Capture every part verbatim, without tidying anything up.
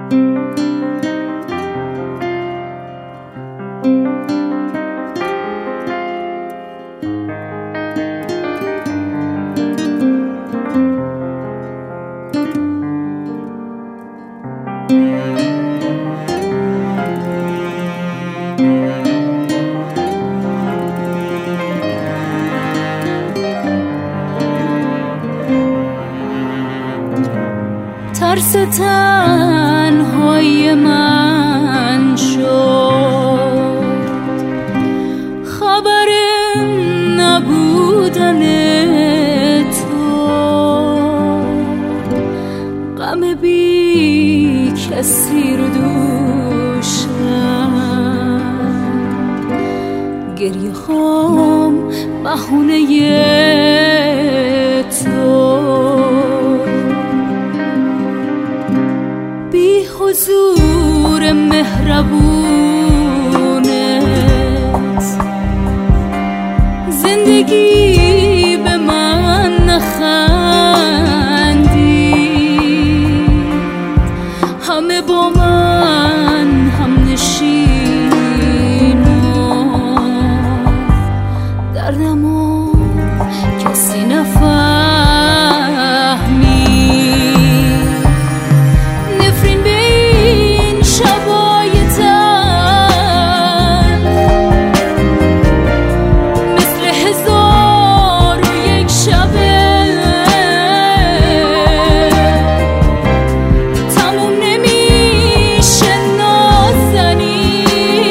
ترس تنهای من شد خبر نبودن تو، غم بی کسی رو دوشم، گریه خام بهونه تو، بی حضور مهربونت زندگی به من نخندید، همه با من هم نشین و دردمو کسی نفهمید، نفرین به این شبای تن مثل هزار و یک شبه تموم نمیشه نازنی،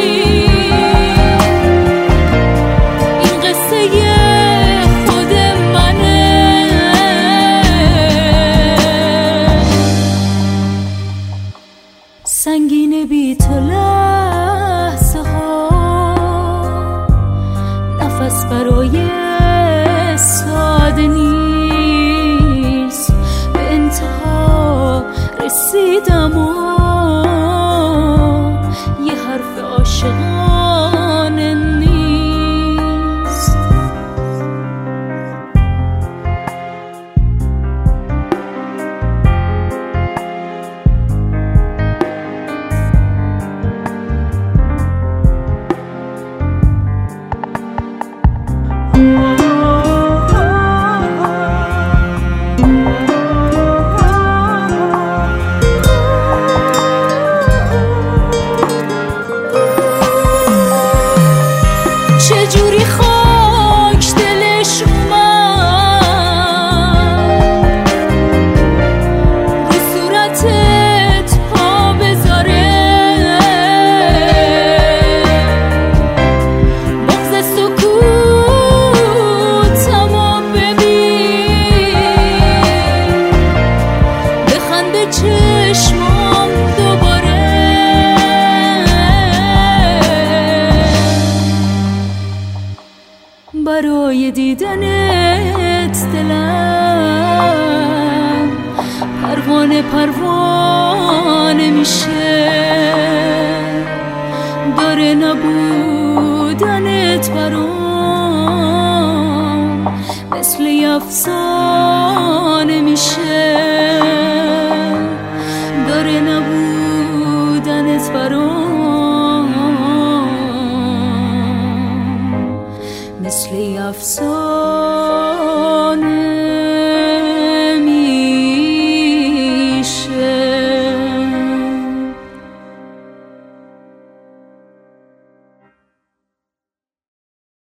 این قصه خود منه، سنگین بی تو لحظه ها، نفس برای ساده نیست، به انتها رسیدم و یه حرف عاشقانه نیست. چجوری خاک دلش اومد رو صورتت پا بذاره، بغض سکوتمو ببین، بخند به چشمام دوباره، برای دیدنت دلم پروانه پروانه میشه، داره نبودنت برام مثل افسانه